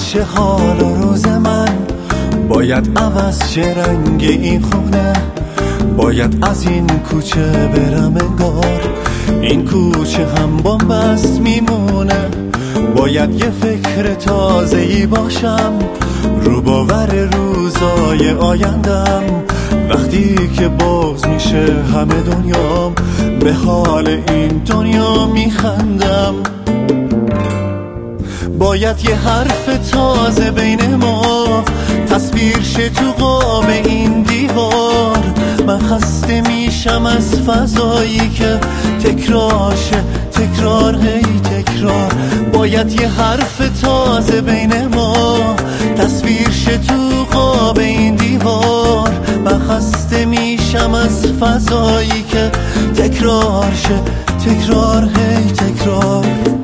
شه حال و روز من، باید عوض شه رنگ این خونه، باید از این کوچه برم انگار این کوچه هم بن‌بست میمونه. باید یه فکر تازه‌ای باشم رو باور روزای آیندم، وقتی که بغض میشه همه دنیام به حال این دنیا میخندم. باید یه حرف تازه بین ما تصویر شه تو قاب این دیوار. من خسته میشم از فضایی که تکرار شه، تکرار هی تکرار. باید یه حرف تازه بین ما تصویر شه تو قاب این دیوار. من خسته میشم از فضایی که تکرار شه، تکرار هی تکرار.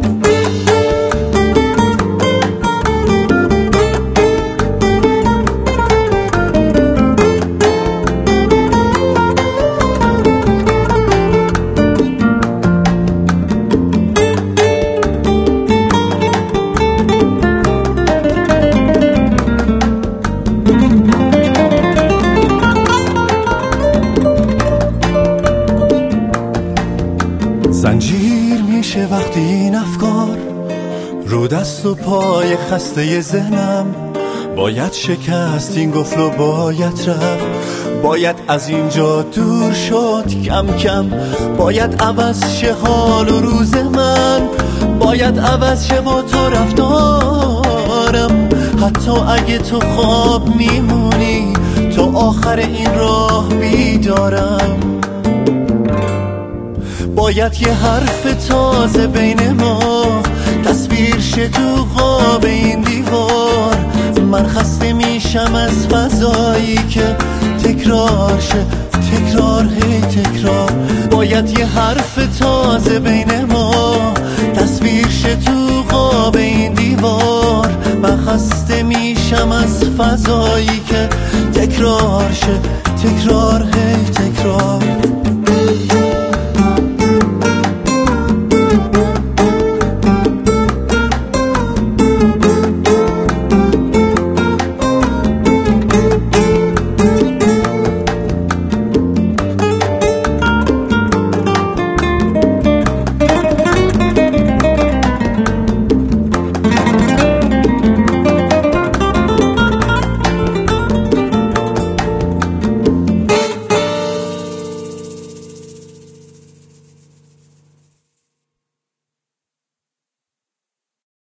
زنجیر میشه وقتی این افکار رو دست و پای خسته ذهنم. باید شکست این قفل و باید رفت، باید از اینجا دور شد کم کم. باید عوض شه حال و روز من، باید عوض شه با تو رفتارم. حتی اگه تو خواب میمونی تو آخر این راه بیدارم. باید یه حرف تازه بین ما تصویر شه تو خواب این دیوار. من خسته میشم از فضایی که تکرار شه، تکرار هی تکرار. باید یه حرف تازه بین ما تصویر شه تو خواب این دیوار. من خسته میشم از فضایی که تکرار شه، تکرار هی تکرار.